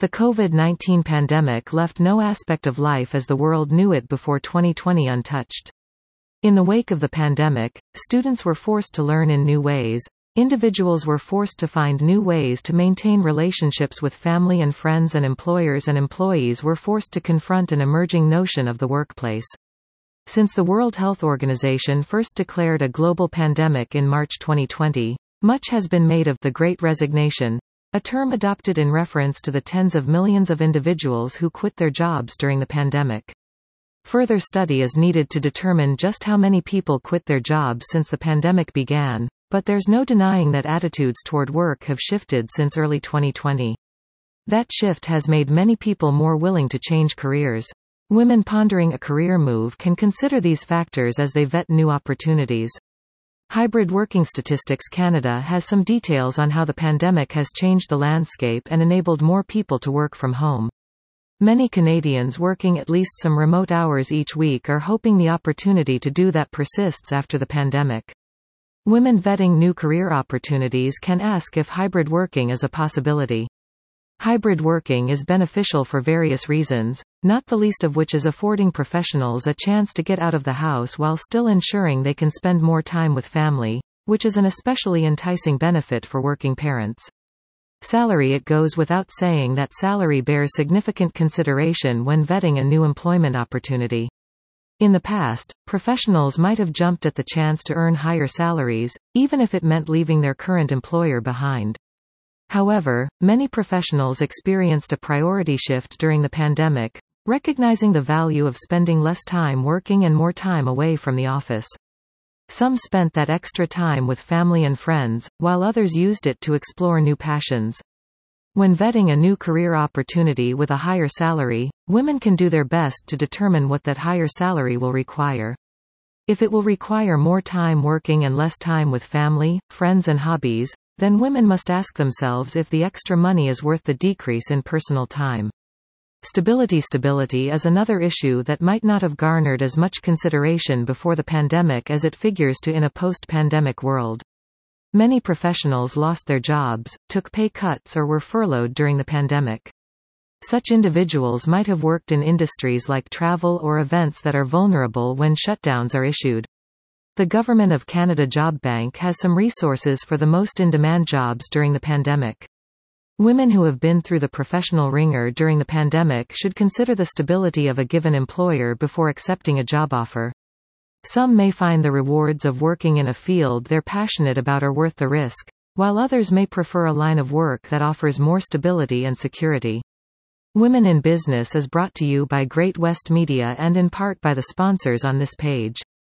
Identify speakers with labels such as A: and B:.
A: The COVID-19 pandemic left no aspect of life as the world knew it before 2020 untouched. In the wake of the pandemic, students were forced to learn in new ways. Individuals were forced to find new ways to maintain relationships with family and friends, and employees were forced to confront an emerging notion of the workplace. Since the World Health Organization first declared a global pandemic in March 2020, much has been made of the Great Resignation, a term adopted in reference to the tens of millions of individuals who quit their jobs during the pandemic. Further study is needed to determine just how many people quit their jobs since the pandemic began, but there's no denying that attitudes toward work have shifted since early 2020. That shift has made many people more willing to change careers. Women pondering a career move can consider these factors as they vet new opportunities. Hybrid Working Statistics Canada has some details on how the pandemic has changed the landscape and enabled more people to work from home. Many Canadians working at least some remote hours each week are hoping the opportunity to do that persists after the pandemic. Women vetting new career opportunities can ask if hybrid working is a possibility. Hybrid working is beneficial for various reasons, not the least of which is affording professionals a chance to get out of the house while still ensuring they can spend more time with family, which is an especially enticing benefit for working parents. Salary. It goes without saying that salary bears significant consideration when vetting a new employment opportunity. In the past, professionals might have jumped at the chance to earn higher salaries, even if it meant leaving their current employer behind. However, many professionals experienced a priority shift during the pandemic, recognizing the value of spending less time working and more time away from the office. Some spent that extra time with family and friends, while others used it to explore new passions. When vetting a new career opportunity with a higher salary, women can do their best to determine what that higher salary will require. If it will require more time working and less time with family, friends and hobbies, then women must ask themselves if the extra money is worth the decrease in personal time. Stability. Stability is another issue that might not have garnered as much consideration before the pandemic as it figures to in a post-pandemic world. Many professionals lost their jobs, took pay cuts or were furloughed during the pandemic. Such individuals might have worked in industries like travel or events that are vulnerable when shutdowns are issued. The Government of Canada Job Bank has some resources for the most in-demand jobs during the pandemic. Women who have been through the professional wringer during the pandemic should consider the stability of a given employer before accepting a job offer. Some may find the rewards of working in a field they're passionate about are worth the risk, while others may prefer a line of work that offers more stability and security. Women in Business is brought to you by Great West Media and in part by the sponsors on this page.